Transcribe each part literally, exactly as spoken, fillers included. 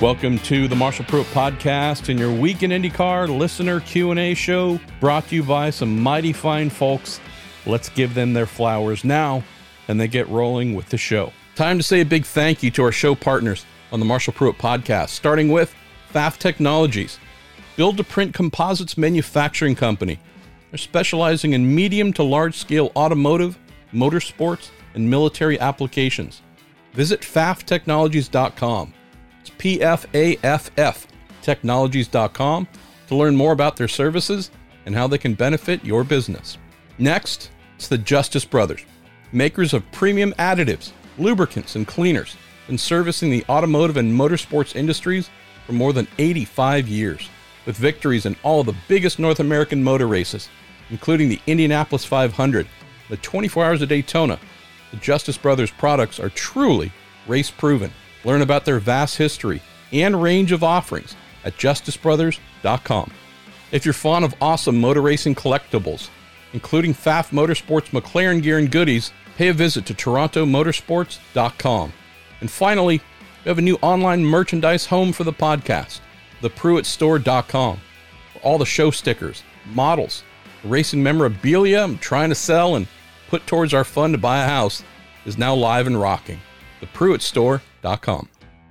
Welcome to the Marshall Pruett Podcast and your Week in IndyCar listener Q and A show, brought to you by some mighty fine folks. Let's give them their flowers now, and they get rolling with the show. Time to say a big thank you to our show partners on the Marshall Pruett Podcast, starting with F A F Technologies, build-to-print composites manufacturing company. They're specializing in medium to large-scale automotive, motorsports, and military applications. Visit F A F technologies dot com. It's P F A F F technologies dot com to learn more about their services and how they can benefit your business. Next, it's the Justice Brothers, makers of premium additives, lubricants, and cleaners, been servicing the automotive and motorsports industries for more than eighty-five years, with victories in all the biggest North American motor races, including the Indianapolis five hundred, the twenty-four Hours of Daytona. The Justice Brothers products are truly race-proven. Learn about their vast history and range of offerings at justice brothers dot com. If you're fond of awesome motor racing collectibles, including F A F Motorsports McLaren gear and goodies, pay a visit to toronto motorsports dot com. And finally, we have a new online merchandise home for the podcast, the pruett store dot com, where all the show stickers, models, racing memorabilia I'm trying to sell and put towards our fund to buy a house is now live and rocking. the pruett store dot com.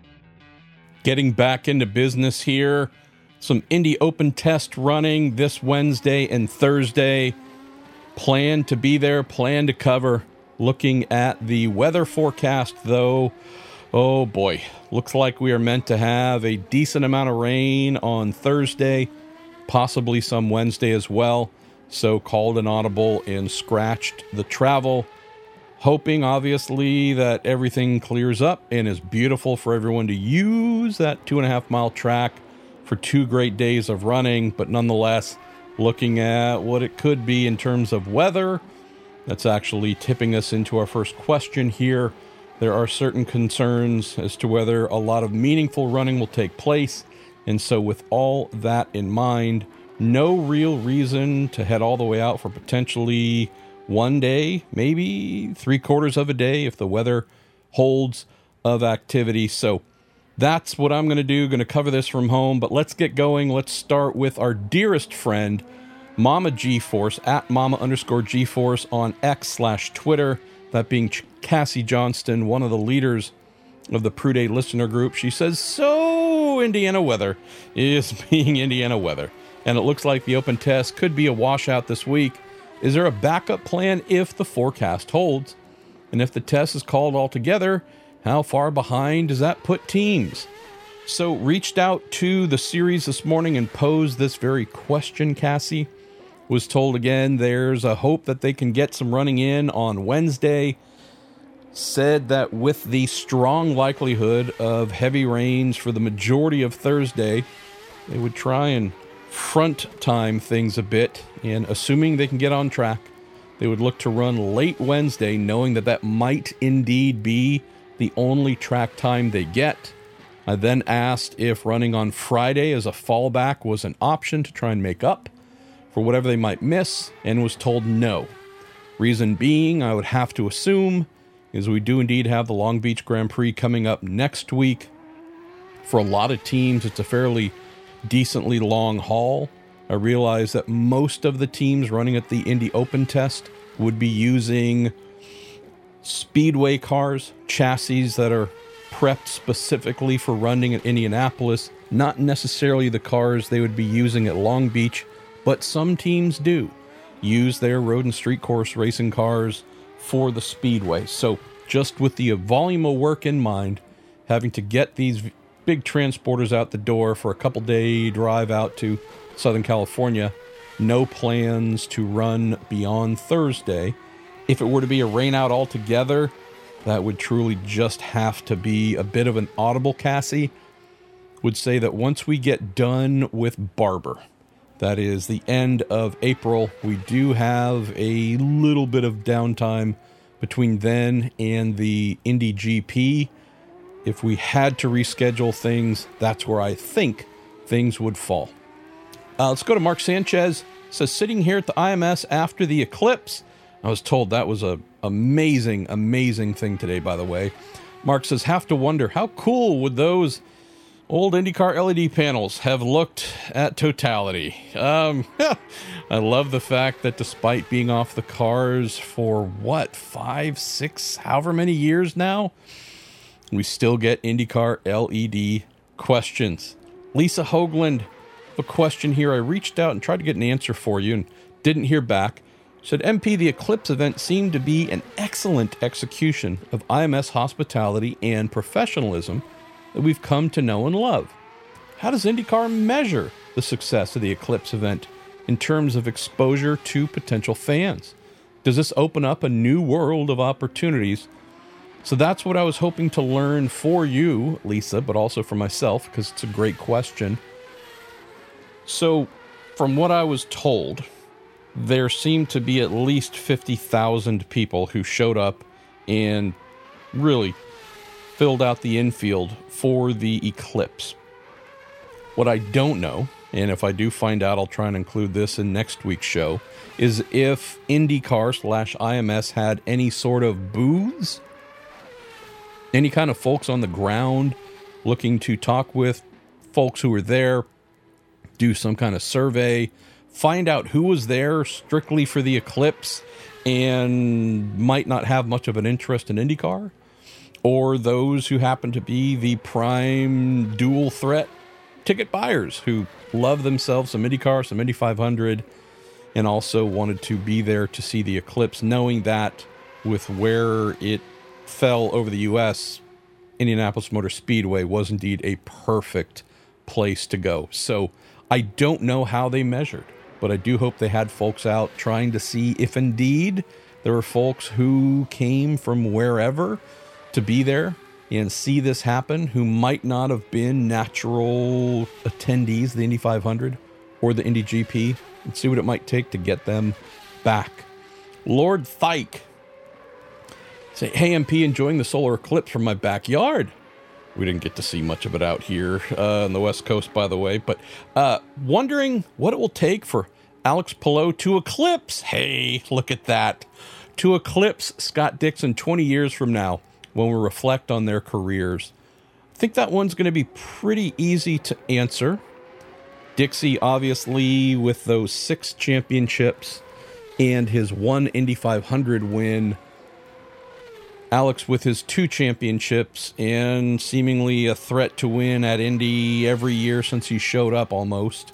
Getting back into business here. Some Indy Open test running this Wednesday and Thursday. Plan to be there, plan to cover. Looking at the weather forecast, though, oh boy, looks like we are meant to have a decent amount of rain on Thursday, possibly some Wednesday as well. So called an audible and scratched the travel. Hoping, obviously, that everything clears up and is beautiful for everyone to use that two and a half mile track for two great days of running. But nonetheless, looking at what it could be in terms of weather, that's actually tipping us into our first question here. There are certain concerns as to whether a lot of meaningful running will take place. And so with all that in mind, no real reason to head all the way out for potentially one day, maybe three quarters of a day if the weather holds of activity. So that's what I'm going to do. Going to cover this from home, but let's get going. Let's start with our dearest friend, Mama G-Force, at Mama underscore G-Force on X slash Twitter. That being Cassie Johnston, one of the leaders of the Pruett listener group. She says, so Indiana weather is being Indiana weather. And it looks like the open test could be a washout this week. Is there a backup plan if the forecast holds? And if the test is called altogether, how far behind does that put teams? So reached out to the series this morning and posed this very question, Cassie. Was told again there's a hope that they can get some running in on Wednesday. Said that with the strong likelihood of heavy rains for the majority of Thursday, they would try and front time things a bit, and assuming they can get on track, they would look to run late Wednesday, knowing that that might indeed be the only track time they get. I then asked if running on Friday as a fallback was an option to try and make up for whatever they might miss, and was told no. Reason being, I would have to assume, is we do indeed have the Long Beach Grand Prix coming up next week. For a lot of teams, it's a fairly decently long haul. I realize that most of the teams running at the Indy Open test would be using speedway cars, chassis that are prepped specifically for running at Indianapolis, not necessarily the cars they would be using at Long Beach, but some teams do use their road and street course racing cars for the speedway. So just with the volume of work in mind, having to get these big transporters out the door for a couple day drive out to Southern California, no plans to run beyond Thursday. If it were to be a rain out altogether, that would truly just have to be a bit of an audible. Cassie would say that once we get done with Barber, that is the end of April, we do have a little bit of downtime between then and the Indy G P. If we had to reschedule things, that's where I think things would fall. Uh, let's go to Mark Sanchez. It says, sitting here at the I M S after the eclipse. I was told that was a amazing, amazing thing today, by the way. Mark says, have to wonder, how cool would those Old IndyCar L E D panels have looked at totality. Um, I love the fact that despite being off the cars for what, five, six, however many years now, we still get IndyCar L E D questions. Lisa Hoagland, a question here. I reached out and tried to get an answer for you and didn't hear back. Said, M P, the Eclipse event seemed to be an excellent execution of I M S hospitality and professionalism that we've come to know and love. How does IndyCar measure the success of the Eclipse event in terms of exposure to potential fans? Does this open up a new world of opportunities? So that's what I was hoping to learn for you, Lisa, but also for myself, because it's a great question. So from what I was told, there seemed to be at least fifty thousand people who showed up and really filled out the infield for the Eclipse. What I don't know, and if I do find out, I'll try and include this in next week's show, is if IndyCar slash I M S had any sort of booths, any kind of folks on the ground looking to talk with folks who were there, do some kind of survey, find out who was there strictly for the Eclipse and might not have much of an interest in IndyCar, or those who happen to be the prime dual threat ticket buyers who love themselves some IndyCar, some Indy five hundred, and also wanted to be there to see the Eclipse, knowing that with where it fell over the U S, Indianapolis Motor Speedway was indeed a perfect place to go. So I don't know how they measured, but I do hope they had folks out trying to see if indeed there were folks who came from wherever to be there and see this happen, who might not have been natural attendees of the Indy five hundred or the Indy G P, and see what it might take to get them back. Lord Thike, say, hey, M P, enjoying the solar eclipse from my backyard. We didn't get to see much of it out here uh, on the West Coast, by the way, but uh, wondering what it will take for Alex Palou to eclipse, hey, look at that, to eclipse Scott Dixon twenty years from now when we reflect on their careers. I think that one's going to be pretty easy to answer. Dixie, obviously, with those six championships and his one Indy five hundred win. Alex with his two championships and seemingly a threat to win at Indy every year since he showed up almost.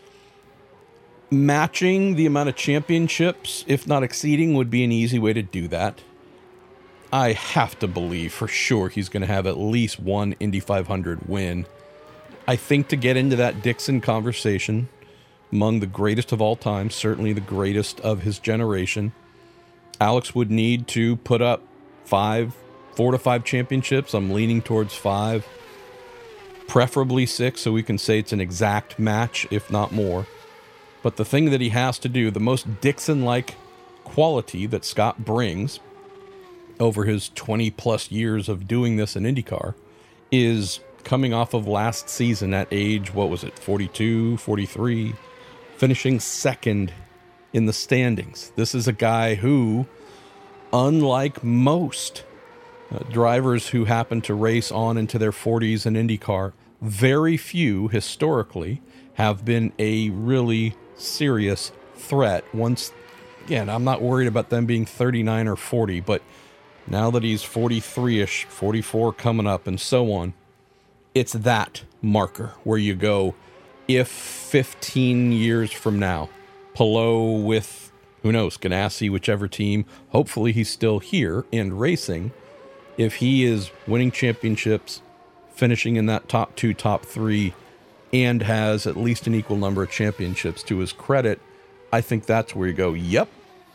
Matching the amount of championships, if not exceeding, would be an easy way to do that. I have to believe for sure he's going to have at least one Indy five hundred win. I think to get into that Dixon conversation, among the greatest of all time, certainly the greatest of his generation, Alex would need to put up five, four to five championships. I'm leaning towards five, preferably six, so we can say it's an exact match, if not more. But the thing that he has to do, the most Dixon-like quality that Scott brings over his twenty plus years of doing this in IndyCar, is coming off of last season at age, what was it, forty-two, forty-three, finishing second in the standings. This is a guy who, unlike most uh, drivers who happen to race on into their forties in IndyCar, very few historically have been a really serious threat. Once, again, I'm not worried about them being thirty-nine or forty, but now that he's forty-three-ish, forty-four coming up and so on, it's that marker where you go, if fifteen years from now, Palou with, who knows, Ganassi, whichever team, hopefully he's still here and racing, if he is winning championships, finishing in that top two, top three, and has at least an equal number of championships to his credit, I think that's where you go, yep,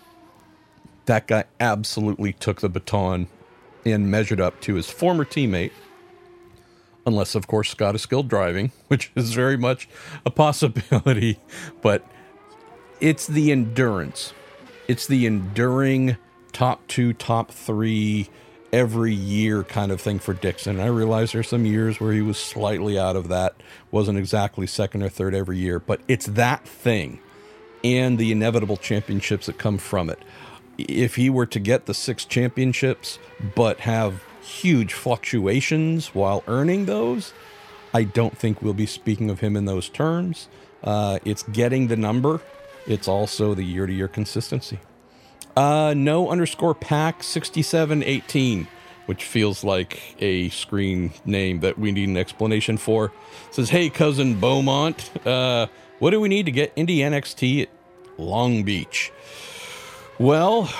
that guy absolutely took the baton and measured up to his former teammate. Unless, of course, Scott is skilled driving, which is very much a possibility. But it's the endurance. It's the enduring top two, top three, every year kind of thing for Dixon. I realize there's some years where he was slightly out of that. Wasn't exactly second or third every year. But it's that thing and the inevitable championships that come from it. If he were to get the six championships, but have huge fluctuations while earning those, I don't think we'll be speaking of him in those terms. Uh, it's getting the number. It's also the year-to-year consistency. Uh, no underscore pack sixty-seven eighteen, which feels like a screen name that we need an explanation for. It says, hey, cousin Beaumont, uh, what do we need to get Indy N X T at Long Beach? Well,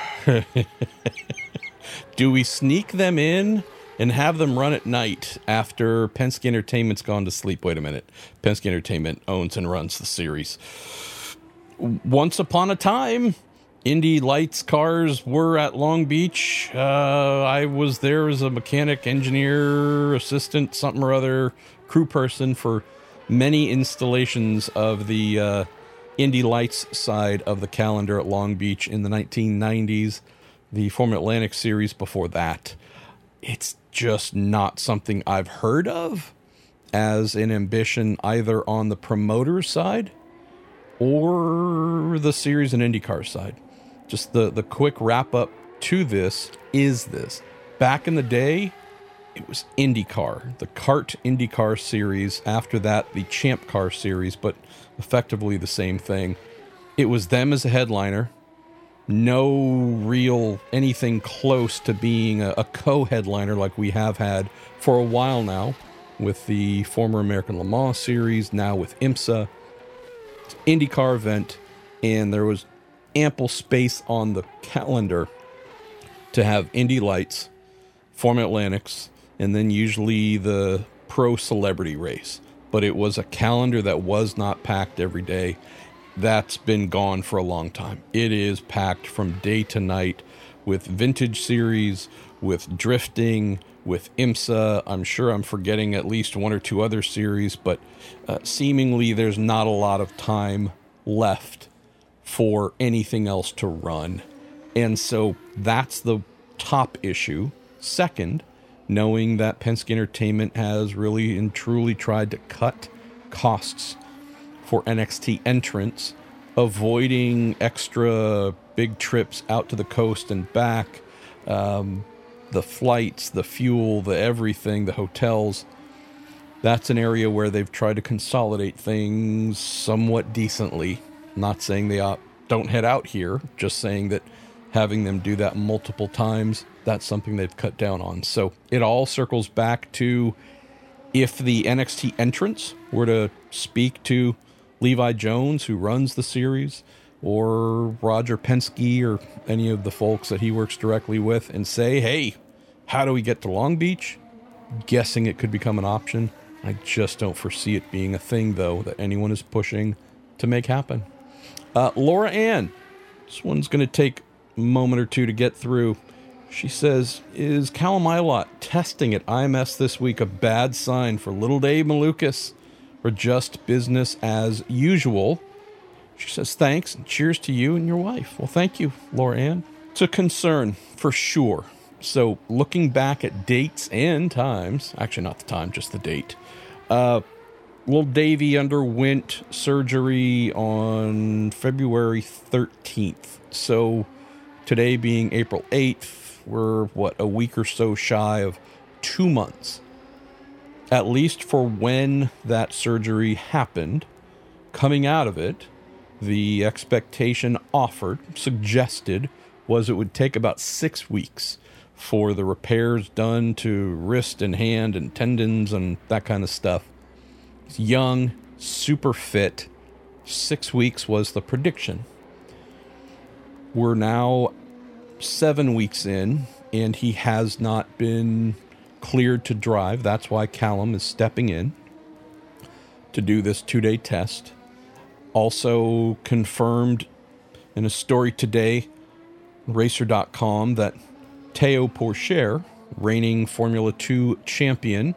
do we sneak them in and have them run at night after Penske Entertainment's gone to sleep? Wait a minute. Penske Entertainment owns and runs the series. Once upon a time, Indy Lights cars were at Long Beach. Uh, I was there as a mechanic, engineer, assistant, something or other, crew person for many installations of the uh, Indy Lights side of the calendar at Long Beach in the nineteen nineties, the Formula Atlantic series before that. It's just not something I've heard of as an ambition either on the promoter side or the series and IndyCar side. Just the, the quick wrap up to this is this. Back in the day, it was IndyCar, the kart IndyCar series. After that, the Champ Car series, but effectively the same thing. It was them as a headliner. No real anything close to being a, a co-headliner like we have had for a while now with the former American Le Mans series, now with IMSA. IndyCar event, and there was ample space on the calendar to have Indy Lights, Formula Atlantics, and then usually the pro celebrity race. But it was a calendar that was not packed every day. That's been gone for a long time. It is packed from day to night with vintage series, with drifting, with IMSA. I'm sure I'm forgetting at least one or two other series, but uh, seemingly there's not a lot of time left for anything else to run. And so that's the top issue. Second, knowing that Penske Entertainment has really and truly tried to cut costs for N X T entrants, avoiding extra big trips out to the coast and back, um, the flights, the fuel, the everything, the hotels. That's an area where they've tried to consolidate things somewhat decently. Not saying they ought, don't head out here, just saying that having them do that multiple times, that's something they've cut down on. So it all circles back to if the N X T entrants were to speak to Levi Jones, who runs the series, or Roger Penske, or any of the folks that he works directly with, and say, hey, how do we get to Long Beach? Guessing it could become an option. I just don't foresee it being a thing, though, that anyone is pushing to make happen. Uh, Laura Ann, this one's going to take a moment or two to get through. She says, is Callum Ilott testing at I M S this week a bad sign for little Dave Malukas, or just business as usual? She says, thanks and cheers to you and your wife. Well, thank you, Laura Ann. It's a concern for sure. So looking back at dates and times, actually not the time, just the date. Uh, little Davey underwent surgery on February thirteenth. So today being April eighth, we're, what, a week or so shy of two months. At least for when that surgery happened. Coming out of it, the expectation offered, suggested, was it would take about six weeks for the repairs done to wrist and hand and tendons and that kind of stuff. He's young, super fit. Six weeks was the prediction. We're now seven weeks in, and he has not been cleared to drive. That's why Callum is stepping in to do this two-day test. Also confirmed in a story today, racer dot com, that Théo Pourchaire, reigning Formula two champion,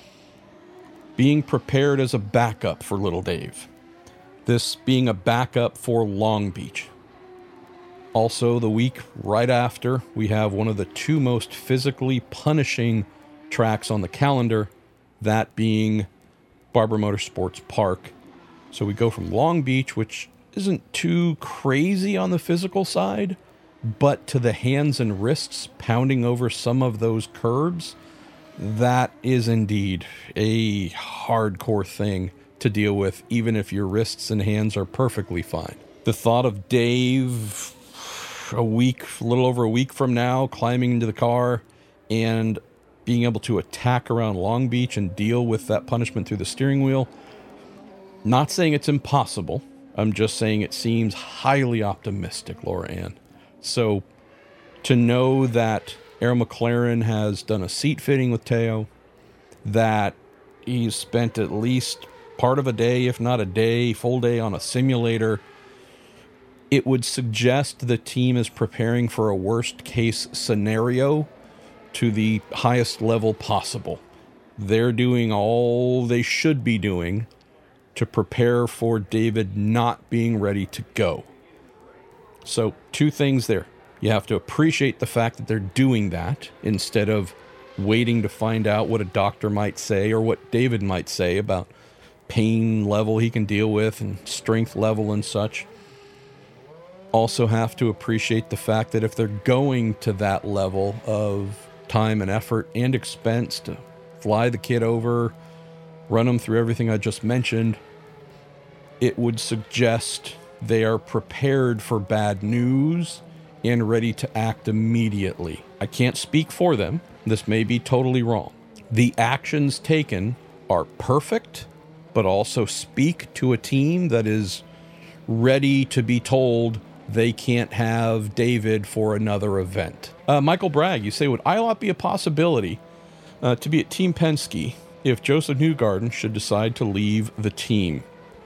being prepared as a backup for little Dave. This being a backup for Long Beach. Also, the week right after, we have one of the two most physically punishing tracks on the calendar, that being Barber Motorsports Park. So we go from Long Beach, which isn't too crazy on the physical side, but to the hands and wrists pounding over some of those curbs, that is indeed a hardcore thing to deal with, even if your wrists and hands are perfectly fine. The thought of Dave a week, a little over a week from now, climbing into the car and being able to attack around Long Beach and deal with that punishment through the steering wheel. Not saying it's impossible. I'm just saying it seems highly optimistic, Laura Ann. So to know that Arrow McLaren has done a seat fitting with Teo, that he's spent at least part of a day, if not a day, full day on a simulator, it would suggest the team is preparing for a worst case scenario to the highest level possible. They're doing all they should be doing to prepare for David not being ready to go. So two things there. You have to appreciate the fact that they're doing that instead of waiting to find out what a doctor might say or what David might say about pain level he can deal with and strength level and such. Also have to appreciate the fact that if they're going to that level of time and effort and expense to fly the kid over, run them through everything I just mentioned, it would suggest they are prepared for bad news and ready to act immediately. I can't speak for them. This may be totally wrong. The actions taken are perfect, but also speak to a team that is ready to be told they can't have David for another event. Uh, Michael Bragg, you say, would I L O T be a possibility uh, to be at Team Penske if Joseph Newgarden should decide to leave the team?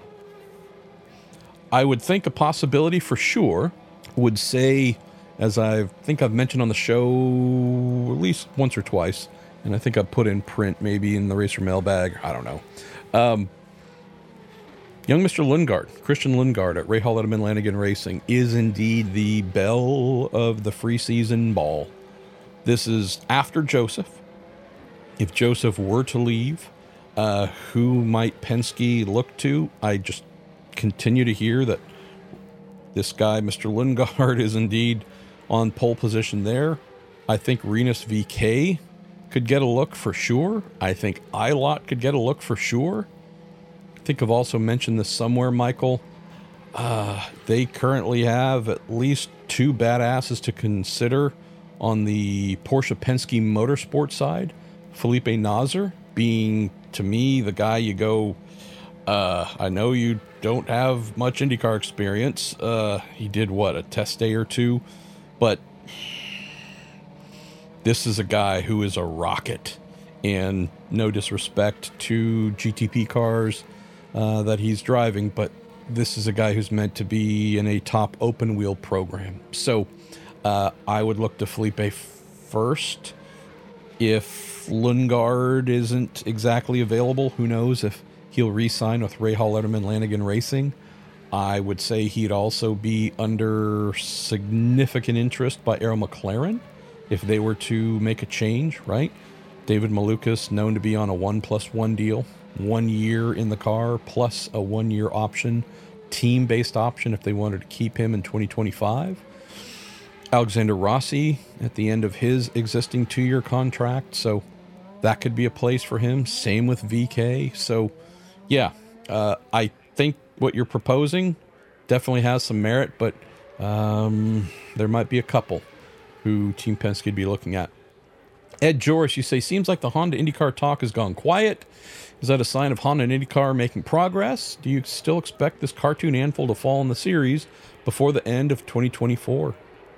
I would think a possibility for sure. Would say, as I think I've mentioned on the show at least once or twice, and I think I've put in print maybe in the Racer Mailbag, I don't know. Um, young Mister Lundgaard, Christian Lundgaard at Rahal Letterman Lanigan Racing is indeed the belle of the free season ball. This is after Joseph. If Joseph were to leave, uh, who might Penske look to? I just continue to hear that this guy, Mister Lundgaard, is indeed on pole position there. I think Rinus V K could get a look for sure. I think I L O T could get a look for sure. I think I've also mentioned this somewhere, Michael. Uh, they currently have at least two badasses to consider on the Porsche Penske Motorsport side. Felipe Nasr being, to me, the guy you go, uh, I know you don't have much IndyCar experience. Uh, he did, what, a test day or two? But this is a guy who is a rocket. And no disrespect to G T P cars uh, that he's driving, but this is a guy who's meant to be in a top open wheel program. So uh, I would look to Felipe first. If Lundgaard isn't exactly available, who knows if he'll re-sign with Rahal Letterman Lanigan Racing. I would say he'd also be under significant interest by Arrow McLaren if they were to make a change, right? David Malukas, known to be on a one plus one deal, one year in the car plus a one-year option, team-based option if they wanted to keep him in twenty twenty-five. Alexander Rossi at the end of his existing two-year contract, so that could be a place for him. Same with V K. So, yeah, uh, I think what you're proposing definitely has some merit, but um, there might be a couple who Team Penske could be looking at. Ed Joris, you say, seems like the Honda IndyCar talk has gone quiet. Is that a sign of Honda and IndyCar making progress? Do you still expect this cartoon handful to fall in the series before the end of twenty twenty-four?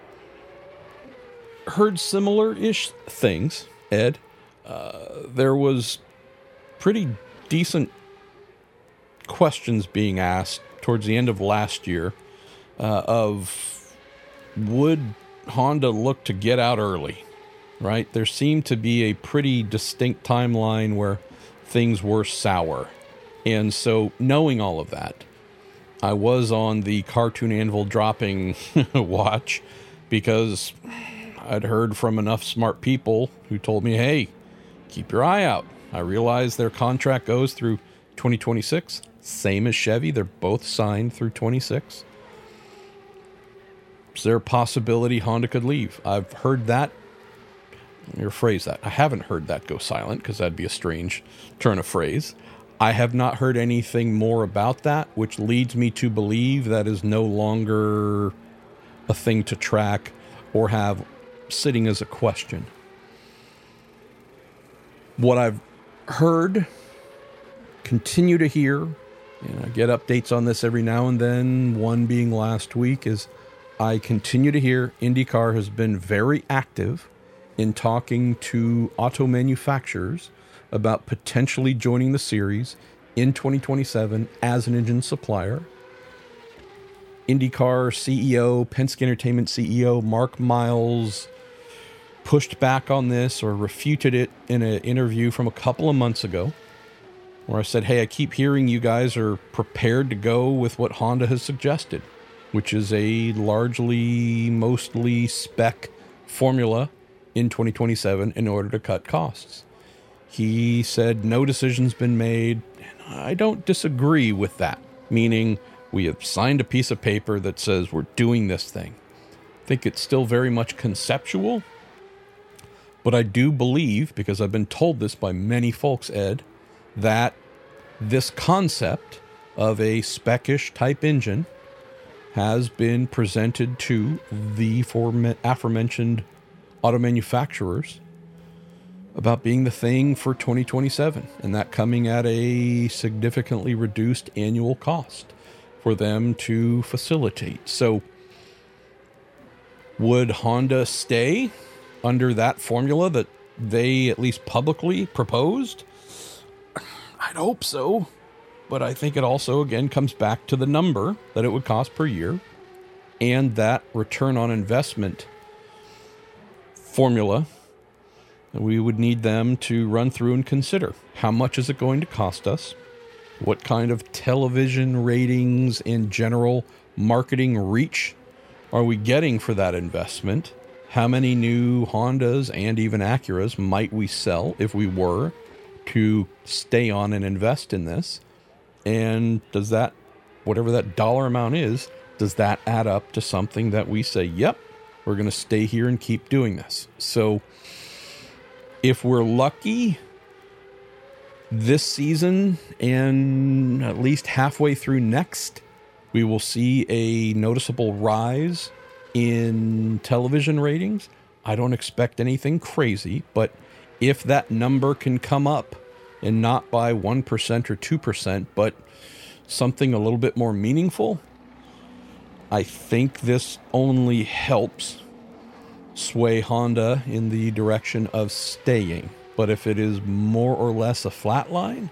Heard similar-ish things, Ed. Uh, there was pretty decent questions being asked towards the end of last year uh, of would Honda look to get out early, right? There seemed to be a pretty distinct timeline where things were sour. And so knowing all of that, I was on the cartoon anvil dropping watch because I'd heard from enough smart people who told me, hey, keep your eye out. I realize their contract goes through twenty twenty-six, same as Chevy. They're both signed through twenty-six. Is there a possibility Honda could leave? I've heard that or phrase that. I haven't heard that go silent because that'd be a strange turn of phrase. I have not heard anything more about that, which leads me to believe that is no longer a thing to track or have sitting as a question. What I've heard, continue to hear, and I get updates on this every now and then, one being last week, is I continue to hear IndyCar has been very active in talking to auto manufacturers about potentially joining the series in twenty twenty-seven as an engine supplier. IndyCar C E O, Penske Entertainment C E O Mark Miles pushed back on this or refuted it in an interview from a couple of months ago, where I said, hey, I keep hearing you guys are prepared to go with what Honda has suggested, which is a largely, mostly spec formula in twenty twenty-seven in order to cut costs. He said no decision's been made, and I don't disagree with that, meaning we have signed a piece of paper that says we're doing this thing. I think it's still very much conceptual, but I do believe, because I've been told this by many folks, Ed, that this concept of a spec-ish type engine has been presented to the aforementioned auto manufacturers about being the thing for twenty twenty-seven, and that coming at a significantly reduced annual cost for them to facilitate. So would Honda stay under that formula that they at least publicly proposed? I'd hope so, but I think it also, again, comes back to the number that it would cost per year and that return on investment formula that we would need them to run through and consider. How much is it going to cost us? What kind of television ratings and general marketing reach are we getting for that investment? How many new Hondas and even Acuras might we sell if we were to stay on and invest in this? And does that, whatever that dollar amount is, does that add up to something that we say, yep, we're going to stay here and keep doing this? So if we're lucky, this season and at least halfway through next, we will see a noticeable rise in television ratings. I don't expect anything crazy, but if that number can come up, and not by one percent or two percent, but something a little bit more meaningful, I think this only helps sway Honda in the direction of staying. But if it is more or less a flat line,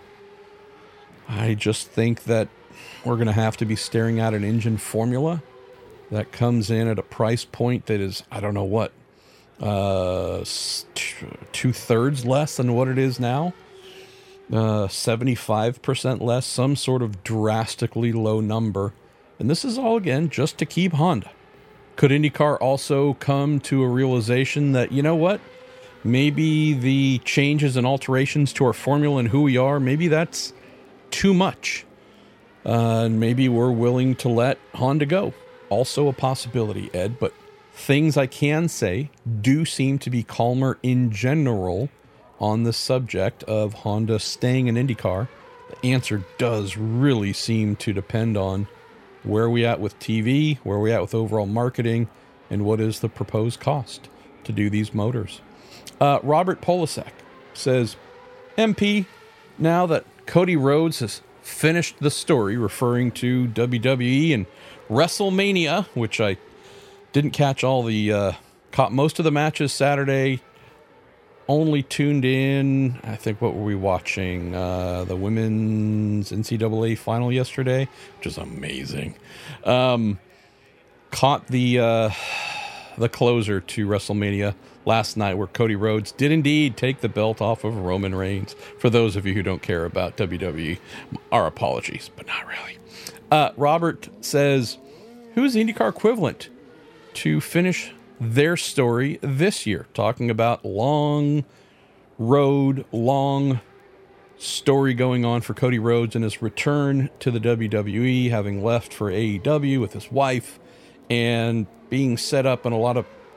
I just think that we're going to have to be staring at an engine formula that comes in at a price point that is, I don't know what, uh, two-thirds less than what it is now. Uh, seventy-five percent less, some sort of drastically low number. And this is all, again, just to keep Honda. Could IndyCar also come to a realization that, you know what, maybe the changes and alterations to our formula and who we are, maybe that's too much. Uh, and maybe we're willing to let Honda go. Also a possibility, Ed, but things I can say do seem to be calmer in general on the subject of Honda staying in IndyCar. The answer does really seem to depend on where are we at with T V, where are we at with overall marketing, and what is the proposed cost to do these motors. Uh, Robert Polasek says, M P, now that Cody Rhodes has finished the story, referring to W W E and WrestleMania, which I didn't catch all the, uh, caught most of the matches Saturday, only tuned in, I think, what were we watching? Uh, the women's N C double A final yesterday, which is amazing. Um, caught the uh, the closer to WrestleMania last night, where Cody Rhodes did indeed take the belt off of Roman Reigns. For those of you who don't care about W W E, our apologies, but not really. Uh, Robert says, who's the IndyCar equivalent to finish their story this year? Talking about long road, long story going on for Cody Rhodes and his return to the W W E, having left for A E W with his wife and being set up in a lot of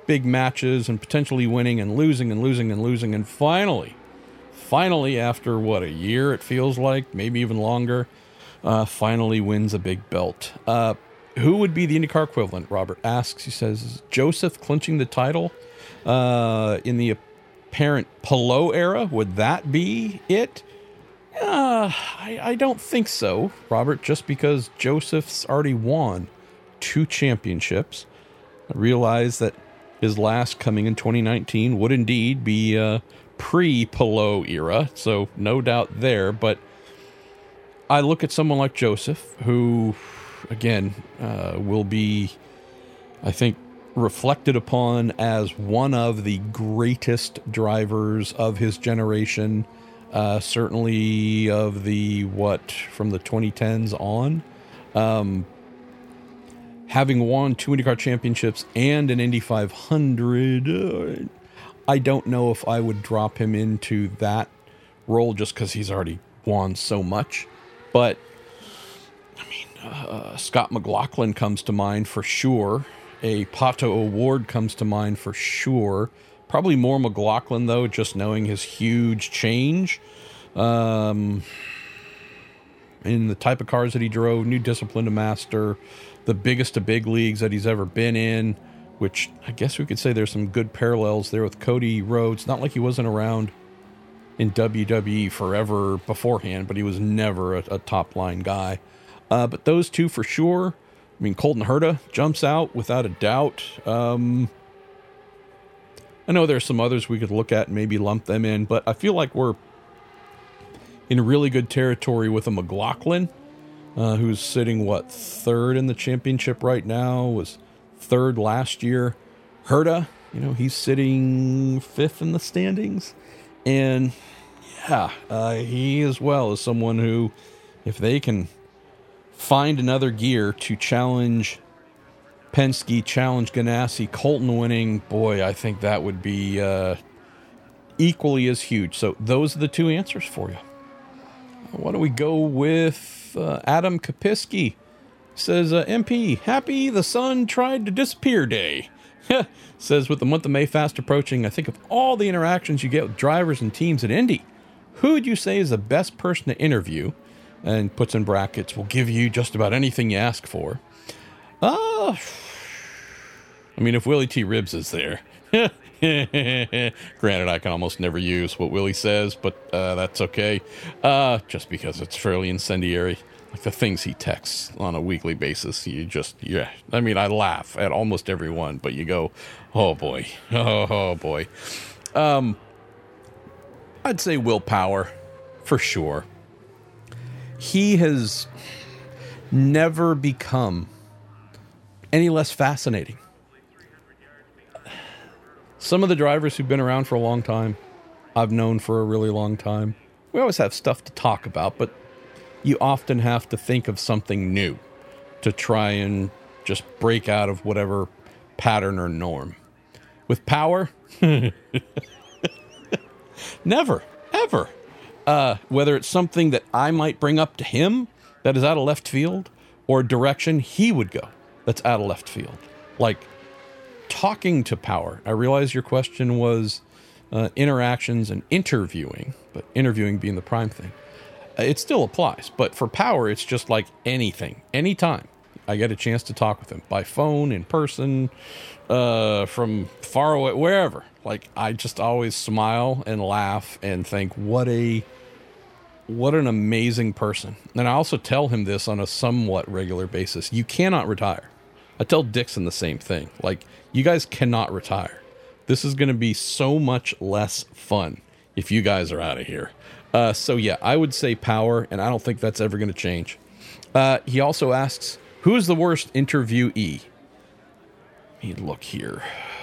big matches and potentially winning and losing and losing and losing. And finally, finally, after what, a year it feels like, maybe even longer, uh, finally wins a big belt. Uh, who would be the IndyCar equivalent? Robert asks. He says, is Joseph clinching the title uh, in the apparent Palou era? Would that be it? Uh, I, I don't think so, Robert, just because Joseph's already won two championships. I realize that his last coming in twenty nineteen would indeed be uh, pre-Palou era, so no doubt there. But I look at someone like Joseph, who, again, uh, will be, I think, reflected upon as one of the greatest drivers of his generation. Uh, certainly of the, what, from the twenty tens on. Um, having won two IndyCar championships and an Indy five hundred, uh, I don't know if I would drop him into that role just because he's already won so much. But, I mean, uh, Scott McLaughlin comes to mind for sure. A Pato O'Ward comes to mind for sure. Probably more McLaughlin, though, just knowing his huge change um, in the type of cars that he drove, new discipline to master, the biggest of big leagues that he's ever been in, which I guess we could say there's some good parallels there with Cody Rhodes. Not like he wasn't around in W W E forever beforehand, but he was never a, a top-line guy. Uh, but those two for sure. I mean, Colton Herta jumps out without a doubt. Um... I know there's some others we could look at and maybe lump them in, but I feel like we're in really good territory with a McLaughlin, uh, who's sitting, what, third in the championship right now, was third last year. Herta, you know, he's sitting fifth in the standings. And, yeah, uh, he as well is someone who, if they can find another gear to challenge Penske, challenge Ganassi, Colton winning, boy, I think that would be uh, equally as huge. So those are the two answers for you. Why don't we go with uh, Adam Kapiski? Says, uh, M P, happy the sun tried to disappear day. Says, with the month of May fast approaching, I think of all the interactions you get with drivers and teams at Indy. Who would you say is the best person to interview? And puts in brackets, will give you just about anything you ask for. Uh, I mean, if Willie T. Ribbs is there, granted, I can almost never use what Willie says, but uh, that's okay. Uh, just because it's fairly incendiary. Like the things he texts on a weekly basis, you just, yeah. I mean, I laugh at almost every one, but you go, oh boy, oh, oh boy. Um, I'd say Will Power, for sure. He has never become any less fascinating. Some of the drivers who've been around for a long time, I've known for a really long time. We always have stuff to talk about, but you often have to think of something new to try and just break out of whatever pattern or norm. With Power, never, ever. Uh, whether it's something that I might bring up to him that is out of left field, or a direction he would go that's out of left field. Like talking to Power. I realize your question was uh, interactions and interviewing, but interviewing being the prime thing. Uh, it still applies, but for Power, it's just like anything, anytime I get a chance to talk with him by phone, in person, uh, from far away, wherever. Like I just always smile and laugh and think, what a, what an amazing person. And I also tell him this on a somewhat regular basis. You cannot retire. I tell Dixon the same thing. Like, you guys cannot retire. This is going to be so much less fun if you guys are out of here. Uh, so, yeah, I would say Power, and I don't think that's ever going to change. Uh, he also asks, who is the worst interviewee? Let me look here.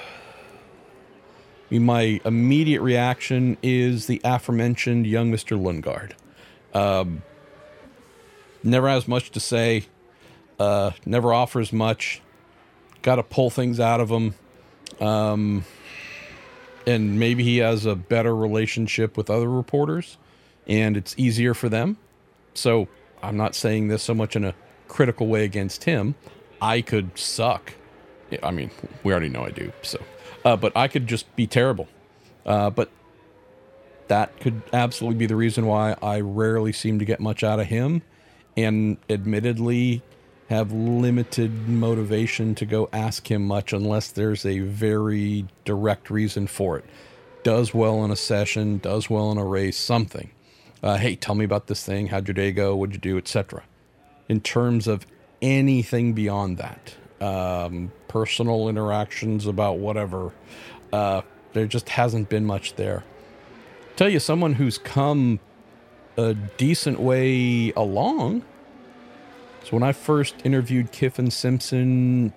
I mean, my immediate reaction is the aforementioned young Mister Lundgaard. Um, never has much to say. Uh, never offers much. Got to pull things out of him. Um, and maybe he has a better relationship with other reporters, and it's easier for them. So I'm not saying this so much in a critical way against him. I could suck. I mean, we already know I do. So, Uh, but I could just be terrible. Uh, but that could absolutely be the reason why I rarely seem to get much out of him, and admittedly have limited motivation to go ask him much unless there's a very direct reason for it. Does well in a session, does well in a race, something. Uh, hey, tell me about this thing. How'd your day go? What'd you do? et cetera. In terms of anything beyond that, um, personal interactions about whatever, uh, there just hasn't been much there. Tell you, someone who's come a decent way along. So when I first interviewed Kyffin Simpson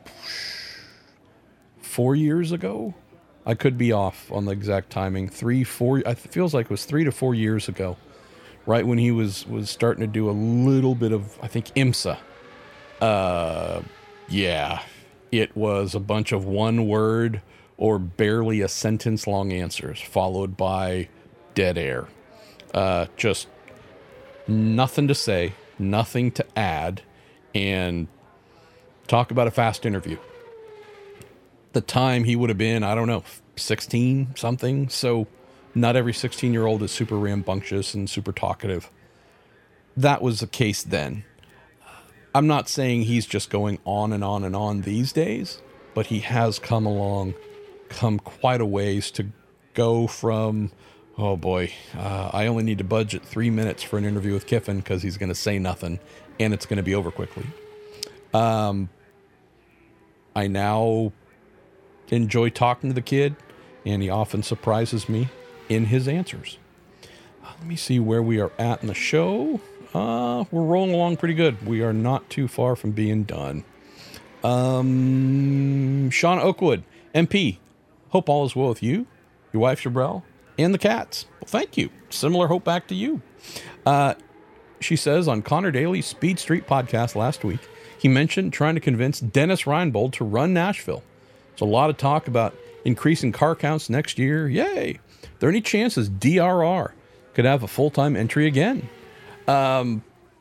four years ago, I could be off on the exact timing. Three, four, it feels like it was three to four years ago, right when he was, was starting to do a little bit of, I think, IMSA. Uh, yeah, it was a bunch of one word or barely a sentence long answers followed by dead air. Uh, just nothing to say, nothing to add, and talk about a fast interview. The time he would have been, I don't know, sixteen something. So not every sixteen year old is super rambunctious and super talkative. That was the case then. I'm not saying he's just going on and on and on these days, but he has come along, come quite a ways to go from, oh boy, uh, I only need to budget three minutes for an interview with Kyffin because he's going to say nothing and it's going to be over quickly. Um, I now enjoy talking to the kid, and he often surprises me in his answers. Uh, let me see where we are at in the show. Uh, we're rolling along pretty good. We are not too far from being done. Um, Sean Oakwood, M P, hope all is well with you, your wife, Chabrel, and the cats. Well, thank you. Similar hope back to you. Uh, she says on Connor Daly's Speed Street podcast last week, he mentioned trying to convince Dennis Reinbold to run Nashville. There's a lot of talk about increasing car counts next year. Yay. Are there any chances D R R could have a full-time entry again? Um,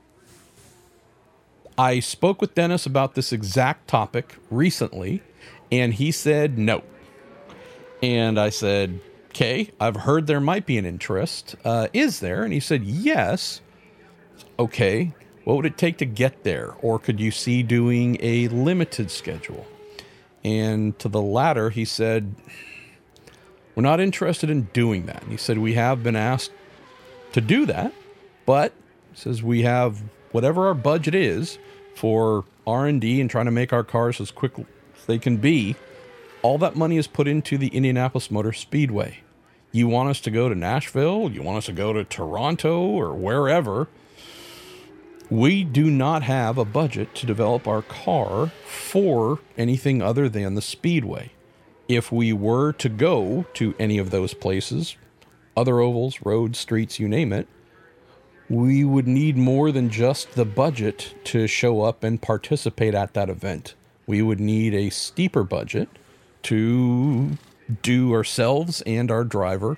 I spoke with Dennis about this exact topic recently, and he said no. And I said, okay, I've heard there might be an interest. Uh, is there? And he said, yes. Okay, what would it take to get there? Or could you see doing a limited schedule? And to the latter, he said, we're not interested in doing that. And he said, we have been asked to do that, but he says we have whatever our budget is for R and D and trying to make our cars as quick as they can be. All that money is put into the Indianapolis Motor Speedway. You want us to go to Nashville? You want us to go to Toronto or wherever? We do not have a budget to develop our car for anything other than the Speedway. If we were to go to any of those places, other ovals, roads, streets, you name it, we would need more than just the budget to show up and participate at that event. We would need a steeper budget to do ourselves and our driver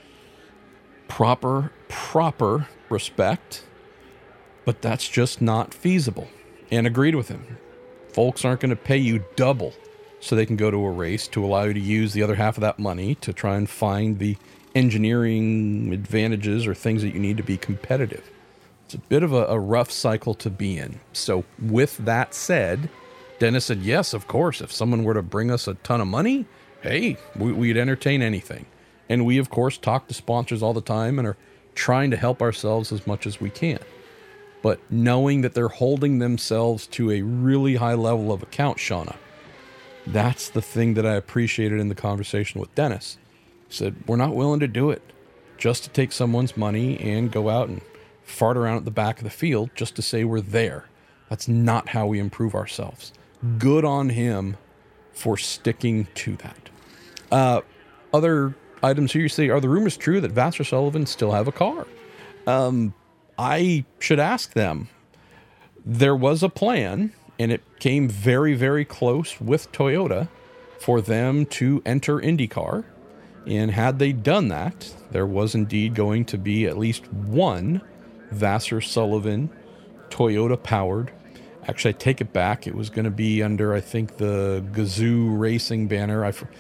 proper, proper respect. But that's just not feasible. And agreed with him. Folks aren't going to pay you double so they can go to a race to allow you to use the other half of that money to try and find the engineering advantages or things that you need to be competitive. It's a bit of a, a rough cycle to be in. So with that said, Dennis said, yes, of course, if someone were to bring us a ton of money, hey, we, we'd entertain anything. And we, of course, talk to sponsors all the time and are trying to help ourselves as much as we can. But knowing that they're holding themselves to a really high level of account, Shauna, that's the thing that I appreciated in the conversation with Dennis. He said, we're not willing to do it just to take someone's money and go out and fart around at the back of the field just to say we're there. That's not how we improve ourselves. Good on him for sticking to that. Uh, other items here, you say, are the rumors true that Vasser Sullivan still have a car? Um... I should ask them. There was a plan, and it came very, very close with Toyota for them to enter IndyCar. And had they done that, there was indeed going to be at least one Vasser Sullivan Toyota powered. Actually, I take it back. It was going to be under, I think, the Gazoo Racing banner. I, it's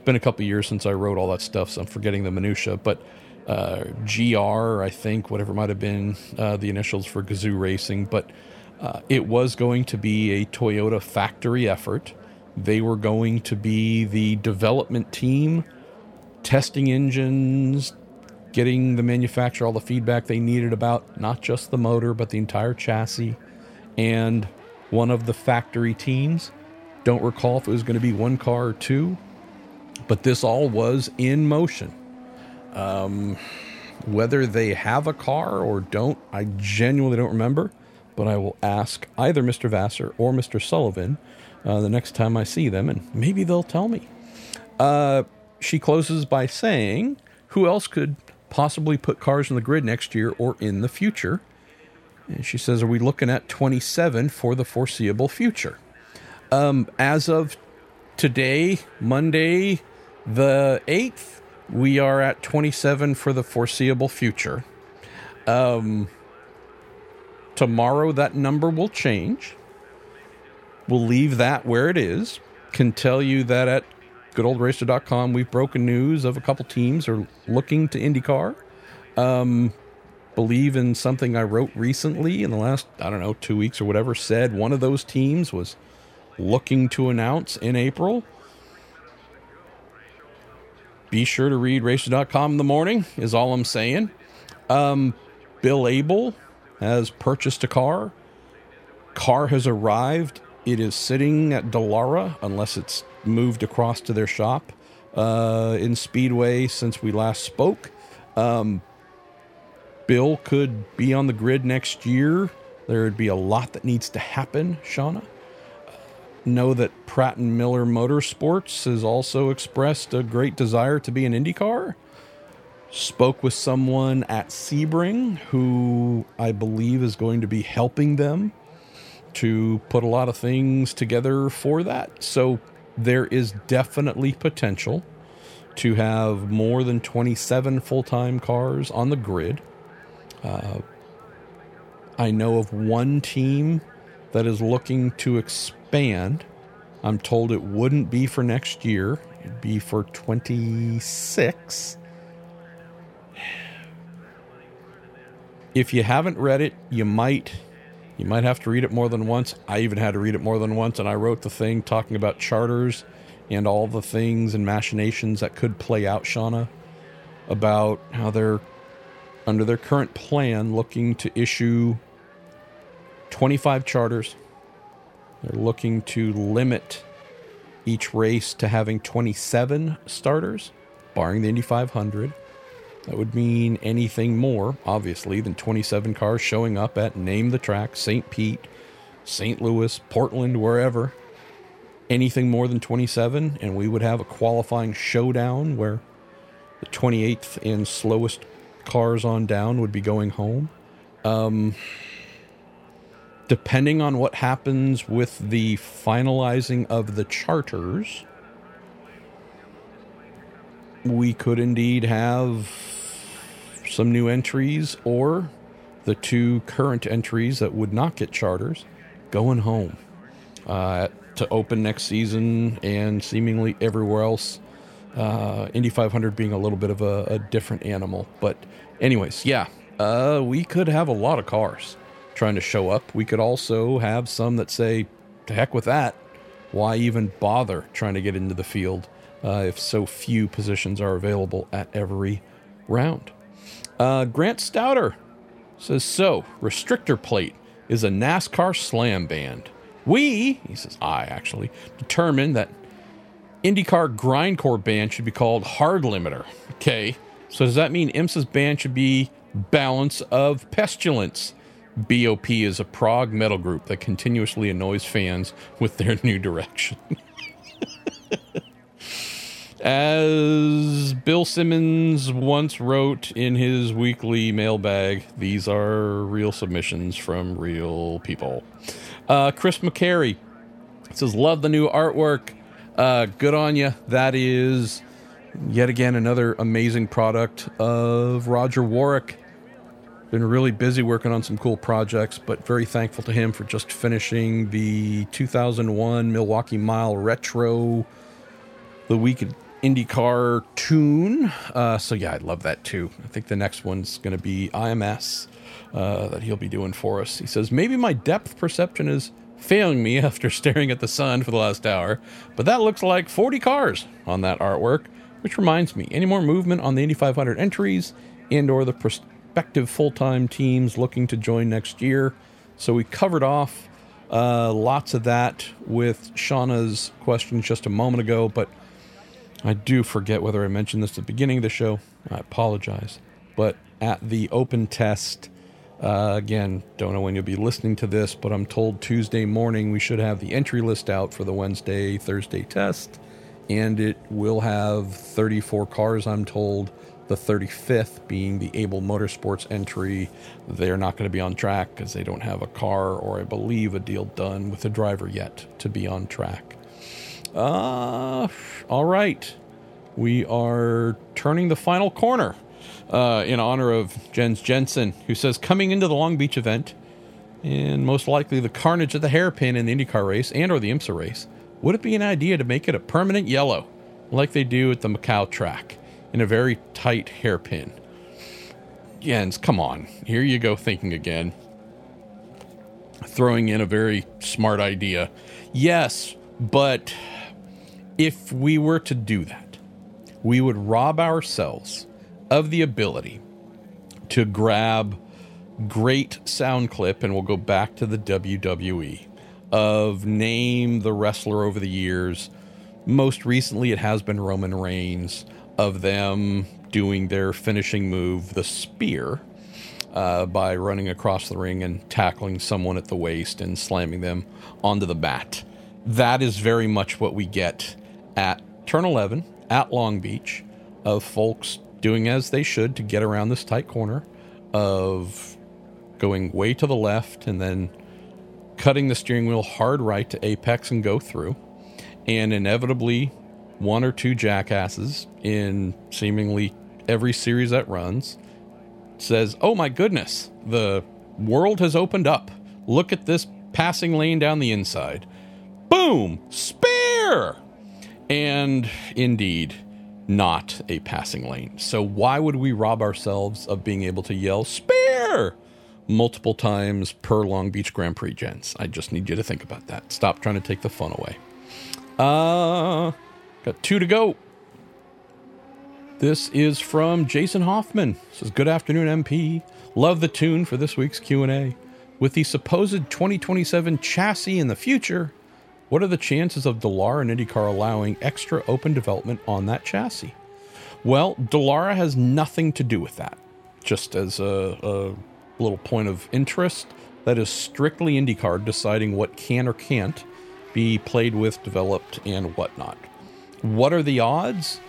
been a couple years since I wrote all that stuff, so I'm forgetting the minutia. But uh, G R, I think, whatever might have been uh, the initials for Gazoo Racing. But uh, it was going to be a Toyota factory effort. They were going to be the development team, testing engines, getting the manufacturer all the feedback they needed about not just the motor, but the entire chassis. And one of the factory teams, don't recall if it was going to be one car or two, but this all was in motion. Um, whether they have a car or don't, I genuinely don't remember, but I will ask either Mister Vassar or Mister Sullivan uh, the next time I see them, and maybe they'll tell me. Uh, she closes by saying, who else could possibly put cars on the grid next year or in the future? And she says, are we looking at twenty-seven for the foreseeable future? Um, as of today, Monday the eighth, we are at twenty-seven for the foreseeable future. Um, tomorrow that number will change. We'll leave that where it is. Can tell you that at good old racer dot com, we've broken news of a couple teams are looking to IndyCar. Um, believe in something I wrote recently in the last, I don't know, two weeks or whatever, said one of those teams was looking to announce in April. Be sure to read racer dot com in the morning, is all I'm saying. Um, Bill Abel has purchased a car. Car has arrived. It is sitting at Dallara, unless it's moved across to their shop uh, in Speedway since we last spoke. Um, Bill could be on the grid next year. There would be a lot that needs to happen, Shauna. Know that Pratt and Miller Motorsports has also expressed a great desire to be an IndyCar. Spoke with someone at Sebring who I believe is going to be helping them to put a lot of things together for that. So there is definitely potential to have more than twenty-seven full-time cars on the grid. Uh, I know of one team that is looking to expand. I'm told it wouldn't be for next year. It'd be for twenty-six. If you haven't read it, you might you might have to read it more than once. I even had to read it more than once, and I wrote the thing talking about charters and all the things and machinations that could play out, Shauna, about how they're, under their current plan, looking to issue twenty-five charters. They're looking to limit each race to having twenty-seven starters, barring the Indy five hundred. That would mean anything more, obviously, than twenty-seven cars showing up at Name the Track, Saint Pete, Saint Louis, Portland, wherever. Anything more than twenty-seven, and we would have a qualifying showdown where the twenty-eighth and slowest cars on down would be going home. Um, depending on what happens with the finalizing of the charters, we could indeed have some new entries, or the two current entries that would not get charters going home uh, to open next season, and seemingly everywhere else. Uh, Indy five hundred being a little bit of a, a different animal. But anyways, yeah, uh, we could have a lot of cars trying to show up. We could also have some that say, to heck with that. Why even bother trying to get into the field uh, if so few positions are available at every round? Uh, Grant Stouter says, so, restrictor plate is a NASCAR slam band. We, he says, I actually, determined that IndyCar grindcore band should be called Hard Limiter. Okay, so does that mean IMSA's band should be Balance of Pestilence? B O P is a prog metal group that continuously annoys fans with their new direction. As Bill Simmons once wrote in his weekly mailbag, these are real submissions from real people. Uh, Chris McCary says, love the new artwork. Uh, good on you. That is yet again another amazing product of Roger Warwick. Been really busy working on some cool projects, but very thankful to him for just finishing the two thousand one Milwaukee Mile Retro the week it IndyCar tune. Uh, so yeah, I love that too. I think the next one's going to be I M S uh, that he'll be doing for us. He says, maybe my depth perception is failing me after staring at the sun for the last hour, but that looks like forty cars on that artwork, which reminds me, any more movement on the Indy five hundred entries and or the prospective full-time teams looking to join next year? So we covered off uh, lots of that with Shauna's questions just a moment ago, but I do forget whether I mentioned this at the beginning of the show. I apologize. But at the open test, uh, again, don't know when you'll be listening to this, but I'm told Tuesday morning we should have the entry list out for the Wednesday, Thursday test. And it will have thirty-four cars, I'm told. The thirty-fifth being the Able Motorsports entry. They're not going to be on track because they don't have a car or I believe a deal done with the driver yet to be on track. Uh, all right. We are turning the final corner uh, in honor of Jens Jensen, who says, coming into the Long Beach event, and most likely the carnage at the hairpin in the IndyCar race and or the IMSA race, would it be an idea to make it a permanent yellow like they do at the Macau track in a very tight hairpin? Jens, come on. Here you go thinking again. Throwing in a very smart idea. Yes, but if we were to do that, we would rob ourselves of the ability to grab great sound clip, and we'll go back to the W W E, of name the wrestler over the years. Most recently, it has been Roman Reigns, of them doing their finishing move, the spear, uh, by running across the ring and tackling someone at the waist and slamming them onto the mat. That is very much what we get at Turn eleven, at Long Beach, of folks doing as they should to get around this tight corner, of going way to the left and then cutting the steering wheel hard right to apex and go through. And inevitably, one or two jackasses in seemingly every series that runs says, oh my goodness, the world has opened up. Look at this passing lane down the inside. Boom! Spear! And indeed, not a passing lane. So why would we rob ourselves of being able to yell spear multiple times per Long Beach Grand Prix, gents? I just need you to think about that. Stop trying to take the fun away. Uh, got two to go. This is from Jason Hoffman. It says, good afternoon, M P. Love the tune for this week's Q and A. With the supposed twenty twenty-seven chassis in the future, what are the chances of Dallara and IndyCar allowing extra open development on that chassis? Well, Dallara has nothing to do with that. Just as a, a little point of interest, that is strictly IndyCar deciding what can or can't be played with, developed, and whatnot. What are the odds?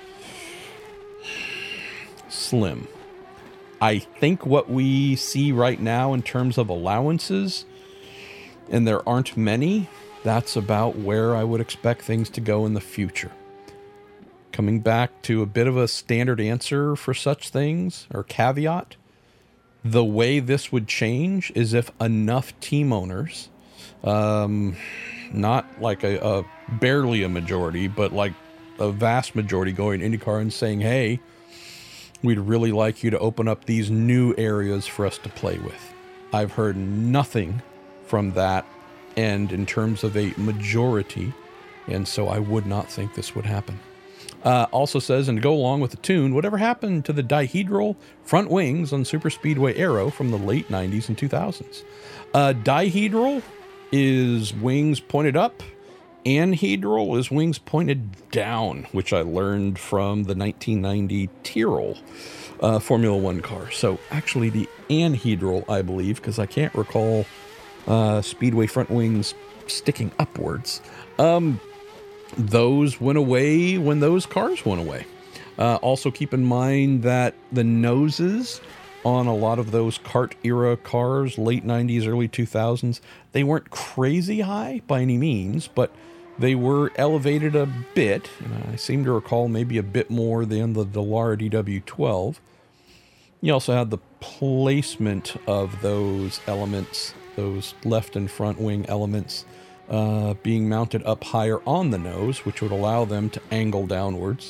Slim. I think what we see right now in terms of allowances, and there aren't many, that's about where I would expect things to go in the future. Coming back to a bit of a standard answer for such things, or caveat, the way this would change is if enough team owners, um, not like a, a barely a majority, but like a vast majority going to IndyCar and saying, hey, we'd really like you to open up these new areas for us to play with. I've heard nothing from that end in terms of a majority, and so I would not think this would happen. Uh, also says, and to go along with the tune, whatever happened to the dihedral front wings on Super Speedway Aero from the late nineties and two thousands? Uh, dihedral is wings pointed up. Anhedral is wings pointed down, which I learned from the nineteen ninety Tyrrell uh, Formula One car. So actually the anhedral, I believe, because I can't recall uh, Speedway front wings sticking upwards. Um, those went away when those cars went away. Uh, also keep in mind that the noses on a lot of those kart era cars, late nineties, early two thousands, they weren't crazy high by any means, but they were elevated a bit. And I seem to recall maybe a bit more than the Dallara D W twelve. You also had the placement of those elements, those left and front wing elements, uh, being mounted up higher on the nose, which would allow them to angle downwards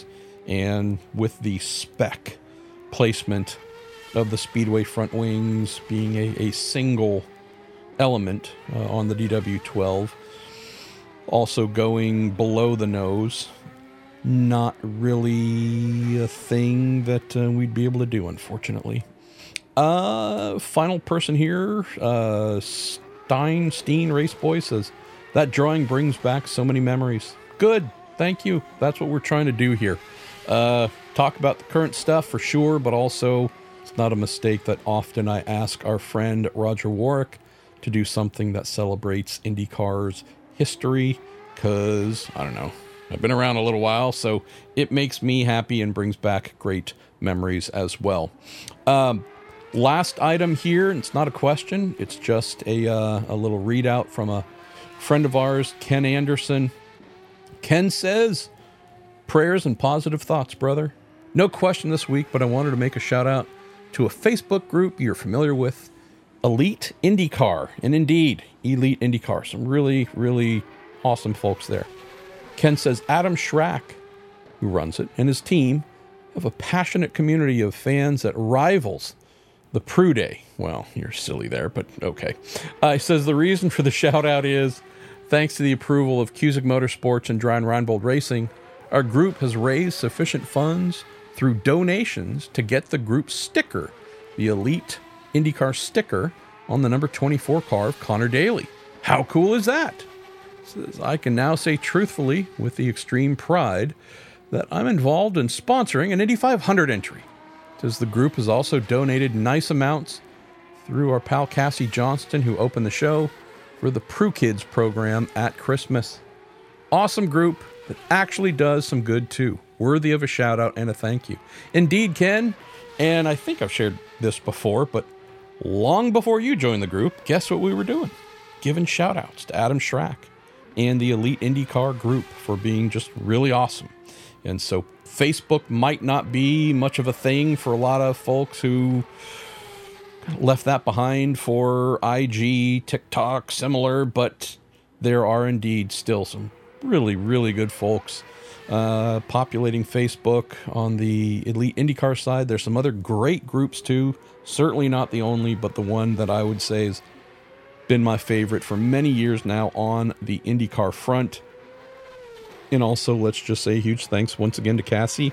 and with the spec placement of the Speedway front wings being a, a single element uh, on the D W twelve, also going below the nose, not really a thing that uh, we'd be able to do, unfortunately. Uh, final person here, uh, Stein, Steen Race Boy says, that drawing brings back so many memories. Good. Thank you. That's what we're trying to do here. Uh, talk about the current stuff for sure, but also it's not a mistake that often I ask our friend Roger Warwick to do something that celebrates IndyCar's history, because, I don't know, I've been around a little while, so it makes me happy and brings back great memories as well. Um, last item here, and it's not a question, it's just a, uh, a little readout from a friend of ours, Ken Anderson. Ken says, prayers and positive thoughts, brother. No question this week, but I wanted to make a shout out to a Facebook group you're familiar with, Elite IndyCar. And indeed, Elite IndyCar. Some really, really awesome folks there. Ken says Adam Schrack, who runs it, and his team have a passionate community of fans that rivals the Prue Day. Well, you're silly there, but okay. Uh, he says the reason for the shout out is, thanks to the approval of Cusick Motorsports and Brian Reinbold Racing, our group has raised sufficient funds through donations to get the group's sticker, the Elite IndyCar sticker, on the number twenty-four car of Connor Daly. How cool is that? Says, I can now say truthfully, with the extreme pride, that I'm involved in sponsoring an Indy five hundred entry. Says the group has also donated nice amounts through our pal Cassie Johnston, who opened the show, for the Prue Kids program at Christmas. Awesome group that actually does some good too. Worthy of a shout out and a thank you. Indeed, Ken, and I think I've shared this before, but long before you joined the group, guess what we were doing? Giving shout outs to Adam Schrack and the Elite IndyCar group for being just really awesome. And so Facebook might not be much of a thing for a lot of folks who left that behind for I G, TikTok, similar, but there are indeed still some really, really good folks uh, populating Facebook on the Elite IndyCar side. There's some other great groups too. Certainly not the only, but the one that I would say has been my favorite for many years now on the IndyCar front. And also, let's just say huge thanks once again to Cassie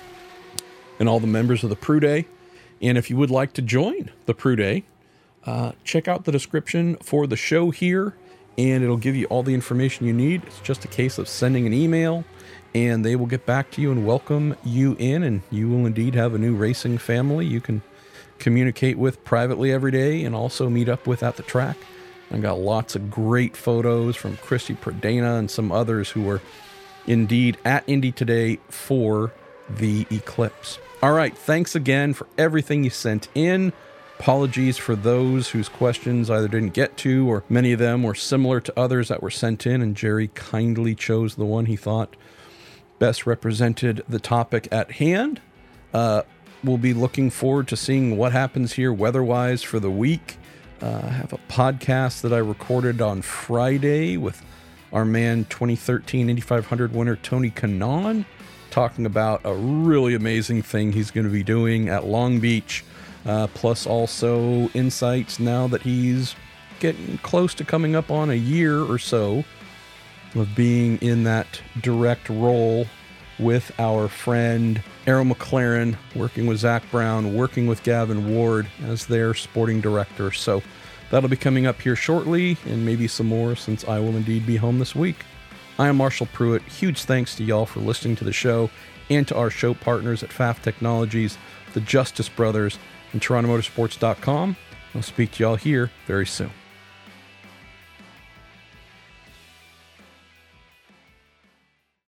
and all the members of the Prue Day. And if you would like to join the Prue Day, uh, check out the description for the show here, and it'll give you all the information you need. It's just a case of sending an email, and they will get back to you and welcome you in, and you will indeed have a new racing family you can communicate with privately every day and also meet up with at the track. I got lots of great photos from Christy Pradena and some others who were indeed at Indy today for the Eclipse. All right, thanks again for everything you sent in. Apologies for those whose questions either didn't get to, or many of them were similar to others that were sent in, and Jerry kindly chose the one he thought best represented the topic at hand. Uh, we'll be looking forward to seeing what happens here weather-wise for the week. Uh, I have a podcast that I recorded on Friday with our man twenty thirteen Indy five hundred winner Tony Kanaan, talking about a really amazing thing he's going to be doing at Long Beach, uh, plus also insights now that he's getting close to coming up on a year or so of being in that direct role with our friend Arrow McLaren, working with Zach Brown, working with Gavin Ward as their sporting director. So that'll be coming up here shortly, and maybe some more since I will indeed be home this week. I am Marshall Pruitt. Huge thanks to y'all for listening to the show and to our show partners at F A F Technologies, the Justice Brothers, and Toronto Motorsports dot com. I'll speak to y'all here very soon.